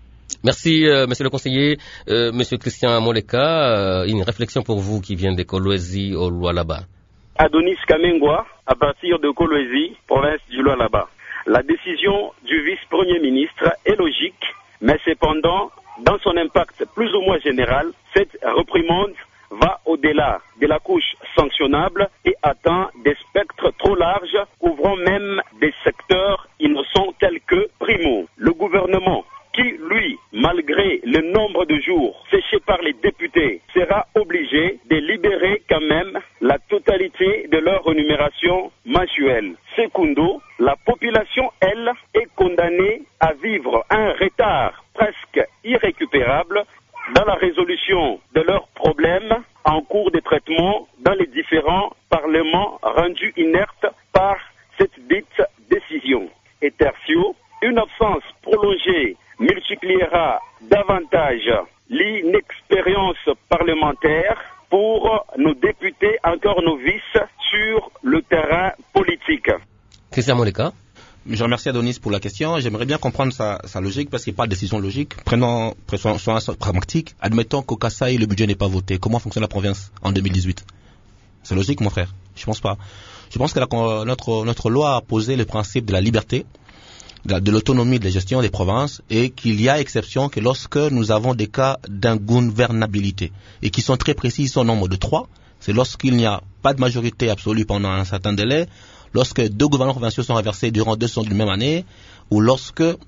Merci, euh, monsieur le conseiller. Euh, monsieur Christian Moleka, euh, une réflexion pour vous qui vient de Kolwezi au Lualaba. Adonis Kamengwa, à partir de Kolwezi, province du Lualaba. La décision du vice-premier ministre est logique, mais cependant, dans son impact plus ou moins général, cette réprimande va au-delà de la couche sanctionnable et atteint des spectres trop larges, couvrant même des secteurs innocents tels que Primo. Le gouvernement, qui, lui, malgré le nombre de jours séchés par les députés, sera obligé de libérer quand même la totalité de leur rémunération mensuelle. Secundo, la population, elle, est condamnée à vivre un retard presque irrécupérable dans la résolution de leurs problèmes en cours de traitement dans les différents parlements rendus inertes par cette dite décision. Et tertio, une absence prolongée multipliera davantage l'inexpérience parlementaire pour nos députés encore novices sur le terrain politique. Christian Moleka. Je remercie Adonis pour la question. J'aimerais bien comprendre sa, sa logique parce qu'il n'y a pas de décision logique. Prenons, soyons, soyons pragmatiques. Admettons qu'au Kasaï, le budget n'est pas voté. Comment fonctionne la province en deux mille dix-huit? C'est logique, mon frère? Je pense pas. Je pense que la, notre, notre loi a posé le principe de la liberté, de, de l'autonomie de la gestion des provinces et qu'il y a exception que lorsque nous avons des cas d'ingouvernabilité et qui sont très précis, ils sont au nombre de trois. C'est lorsqu'il n'y a pas de majorité absolue pendant un certain délai, lorsque deux gouvernements provinciaux sont renversés durant deux sessions d'une même année, ou lorsque euh,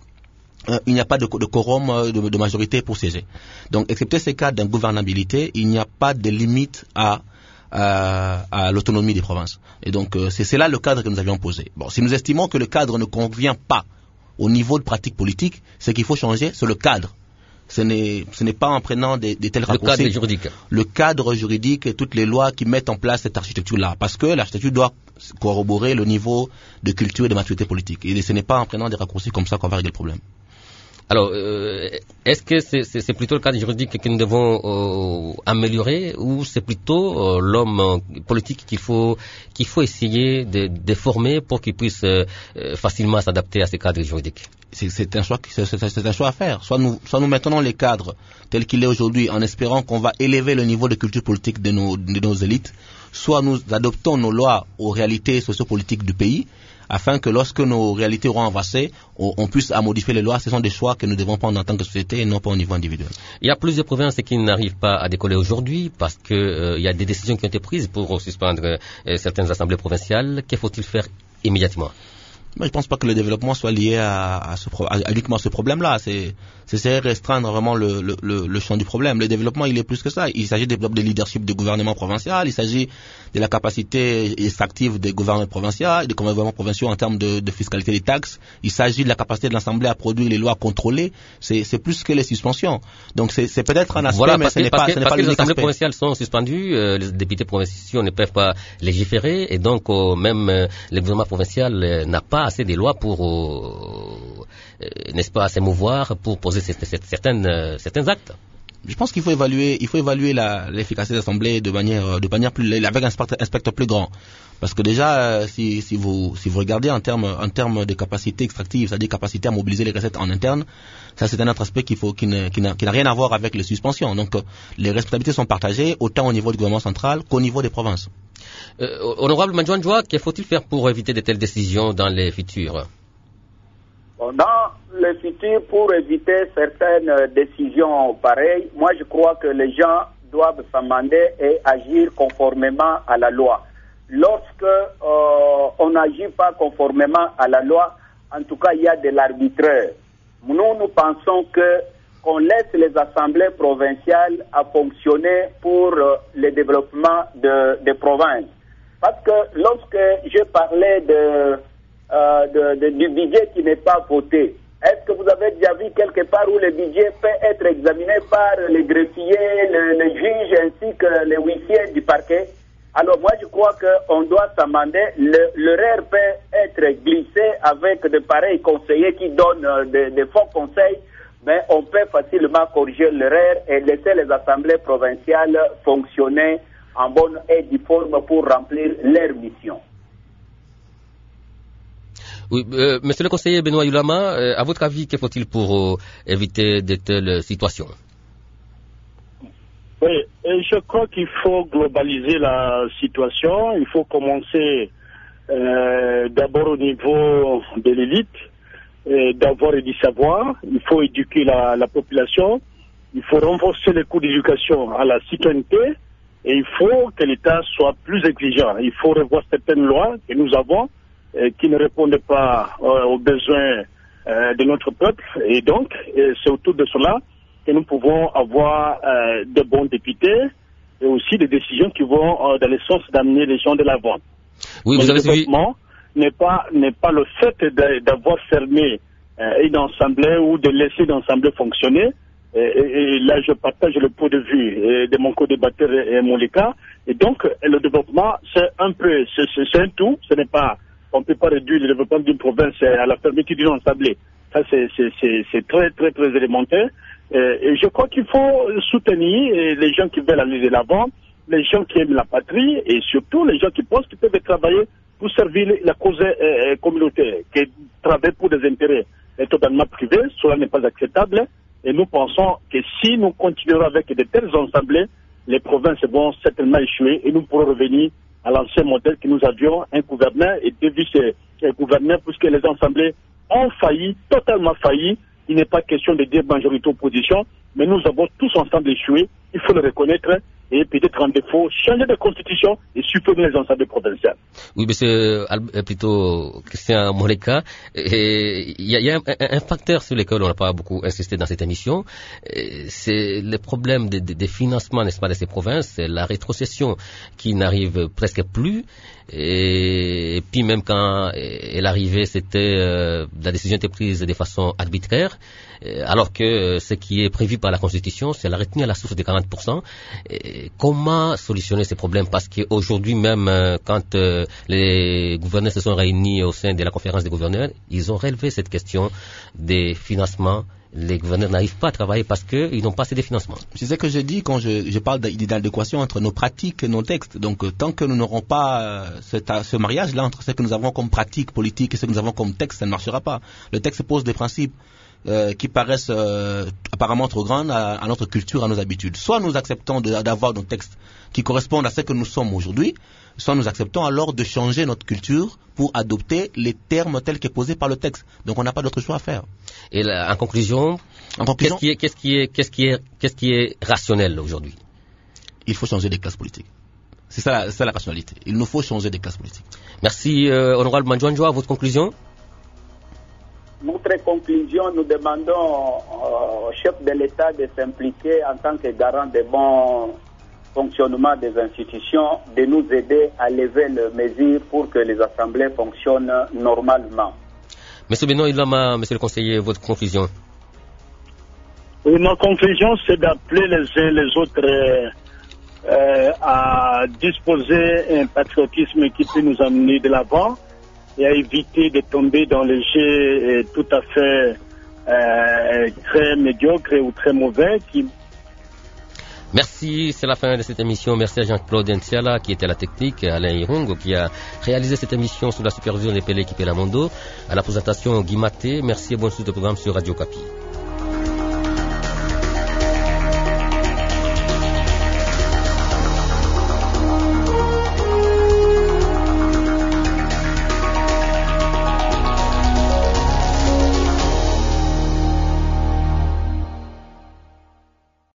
il n'y a pas de, de quorum euh, de, de majorité pour siéger. Donc, excepté ces cas d'ingouvernabilité, il n'y a pas de limite à, euh, à l'autonomie des provinces. Et donc, euh, c'est, c'est là le cadre que nous avions posé. Bon, si nous estimons que le cadre ne convient pas au niveau de pratique politique, ce qu'il faut changer, c'est le cadre. Ce n'est, ce n'est pas en prenant des, des tels raccourcis. Le cadre juridique. Le cadre juridique et toutes les lois qui mettent en place cette architecture-là. Parce que l'architecture doit corroborer le niveau de culture et de maturité politique. Et ce n'est pas en prenant des raccourcis comme ça qu'on va régler le problème. Alors, euh, est-ce que c'est, c'est, c'est plutôt le cadre juridique que nous devons euh, améliorer ou c'est plutôt euh, l'homme euh, politique qu'il faut qu'il faut essayer de, de former pour qu'il puisse euh, facilement s'adapter à ces cadres juridiques? C'est, c'est, un choix, c'est, c'est, c'est un choix à faire. Soit nous, soit nous maintenons les cadres tels qu'il est aujourd'hui en espérant qu'on va élever le niveau de culture politique de nos, de nos élites, soit nous adoptons nos lois aux réalités sociopolitiques du pays, afin que lorsque nos réalités auront avancé, on, on puisse à modifier les lois. Ce sont des choix que nous devons prendre en tant que société et non pas au niveau individuel. Il y a plusieurs provinces qui n'arrivent pas à décoller aujourd'hui parce que euh, il y a des décisions qui ont été prises pour suspendre euh, certaines assemblées provinciales. Que faut-il faire immédiatement? Mais je pense pas que le développement soit lié à, à, ce pro, à, à uniquement ce problème-là. C'est, c'est restreindre vraiment le, le, le, le champ du problème. Le développement, il est plus que ça. Il s'agit de développer le leadership du gouvernement provincial. Il s'agit de la capacité extractive des gouvernements provinciaux, des gouvernements provinciaux en termes de, de fiscalité des taxes. Il s'agit de la capacité de l'Assemblée à produire les lois contrôlées. C'est, c'est plus que les suspensions. Donc c'est, c'est peut-être un aspect, voilà, mais ce n'est pas, que, ce n'est parce pas que le les assemblées aspect. provinciales sont suspendues, euh, les députés provinciaux ne peuvent pas légiférer et donc euh, même euh, le gouvernement provincial euh, n'a pas assez de lois pour Euh, n'est-ce pas, s'émouvoir pour poser certaines, euh, certains actes. Je pense qu'il faut évaluer, il faut évaluer la, l'efficacité de l'Assemblée de manière, de manière plus, avec un spectre, un spectre plus grand. Parce que déjà, si, si, vous, si vous regardez en termes, en termes de capacité extractive, c'est-à-dire capacité à mobiliser les recettes en interne, ça c'est un autre aspect qu'il faut, qui, ne, qui, n'a, qui n'a rien à voir avec les suspensions. Donc les responsabilités sont partagées autant au niveau du gouvernement central qu'au niveau des provinces. Euh, honorable Manjouanjoua, que faut-il faire pour éviter de telles décisions dans les futurs? Dans le futur, pour éviter certaines décisions pareilles, moi je crois que les gens doivent s'amender et agir conformément à la loi. Lorsque euh, on n'agit pas conformément à la loi, en tout cas il y a de l'arbitraire. Nous, nous pensons que qu'on laisse les assemblées provinciales à fonctionner pour euh, le développement de, des provinces. Parce que lorsque je parlais de, euh, de, de, du budget qui n'est pas voté, est-ce que vous avez déjà vu quelque part où le budget peut être examiné par les greffiers, le, le juge ainsi que les huissiers du parquet? Alors moi je crois qu'on doit s'amender, le, le R E R peut être glissé avec de pareils conseillers qui donnent euh, des de fonds conseils, mais on peut facilement corriger le R E R et laisser les assemblées provinciales fonctionner en bonne et due forme pour remplir leur mission. Oui, euh, monsieur le conseiller Benoît Yulama, euh, à votre avis, que faut-il pour euh, éviter de telles situations? Oui, et je crois qu'il faut globaliser la situation. Il faut commencer euh, d'abord au niveau de l'élite, euh, d'avoir du savoir. Il faut éduquer la, la population. Il faut renforcer les coûts d'éducation à la citoyenneté. Et il faut que l'État soit plus exigeant. Il faut revoir certaines lois que nous avons euh, qui ne répondent pas euh, aux besoins euh, de notre peuple. Et donc, euh, c'est autour de cela que nous pouvons avoir euh, de bons députés et aussi des décisions qui vont euh, dans le sens d'amener les gens de l'avant. Oui, Mais vous avez le développement n'est pas, n'est pas le fait de, d'avoir fermé euh, une assemblée ou de laisser une assemblée fonctionner. Et, et, et là, je partage le point de vue et de mon co-débatteur et, et mon cas. Et donc, le développement, c'est un peu, c'est, c'est, c'est un tout. Ce n'est pas, on ne peut pas réduire le développement d'une province à la fermeture d'une assemblée. Ça, c'est, c'est, c'est, c'est très, très, très élémentaire. Et je crois qu'il faut soutenir les gens qui veulent aller de l'avant, les gens qui aiment la patrie et surtout les gens qui pensent qu'ils peuvent travailler pour servir la cause euh, communautaire, qui travaillent pour des intérêts euh, totalement privés. Cela n'est pas acceptable et nous pensons que si nous continuerons avec de telles assemblées, les provinces vont certainement échouer et nous pourrons revenir à l'ancien modèle que nous avions, un gouverneur et deux vice-gouverneurs, puisque les assemblées ont failli, totalement failli. Il n'est pas question de dire majorité opposition, mais nous avons tous ensemble échoué. Il faut le reconnaître et peut-être en défaut changer de constitution et supprimer les assemblées provinciales. Oui, mais c'est plutôt Christian Moleka. Il y a, y a un, un facteur sur lequel on n'a pas beaucoup insisté dans cette émission, c'est le problème des de, de financements, n'est-ce pas, de ces provinces, c'est la rétrocession qui n'arrive presque plus. Et puis même quand elle arrivait, c'était euh, la décision était prise de façon arbitraire, euh, alors que euh, ce qui est prévu par la Constitution, c'est la retenue à la source de quarante pour cent. Et comment solutionner ces problèmes? Parce qu'aujourd'hui même, euh, quand euh, les gouverneurs se sont réunis au sein de la conférence des gouverneurs, ils ont relevé cette question des financements. Les gouverneurs n'arrivent pas à travailler parce qu'ils n'ont pas assez de financements. C'est ce que je dis quand je, je parle d'adéquation entre nos pratiques et nos textes. Donc, euh, tant que nous n'aurons pas euh, cet, ce mariage-là entre ce que nous avons comme pratique politique et ce que nous avons comme texte, ça ne marchera pas. Le texte pose des principes euh, qui paraissent euh, apparemment trop grands à, à notre culture, à nos habitudes. Soit nous acceptons de, d'avoir nos textes qui correspondent à ce que nous sommes aujourd'hui, soit nous acceptons alors de changer notre culture pour adopter les termes tels que posés par le texte. Donc on n'a pas d'autre choix à faire. Et là, en conclusion, en conclusion qu'est-ce, qui est, qu'est-ce, qui est, qu'est-ce, qui est, qu'est-ce qui est rationnel aujourd'hui? Il faut changer des classes politiques. C'est ça, c'est ça la rationalité. Il nous faut changer des classes politiques. Merci, euh, honorable Manjouanjoua. Votre conclusion? Notre conclusion, nous demandons au chef de l'État de s'impliquer en tant que garant des bons fonctionnement des institutions, de nous aider à lever les mesures pour que les assemblées fonctionnent normalement. Monsieur Benoît Yulama, monsieur le conseiller, votre conclusion? Oui, ma conclusion, c'est d'appeler les uns les autres euh, euh, à disposer un patriotisme qui peut nous amener de l'avant et à éviter de tomber dans les jeux tout à fait euh, très médiocres ou très mauvais qui Merci, c'est la fin de cette émission. Merci à Jean-Claude Ntiala qui était à la technique, Alain Irungo qui a réalisé cette émission sous la supervision de Pelé Kipelamondo, à la présentation Guy Maté. Merci et bonne suite de programme sur Radio Kapi.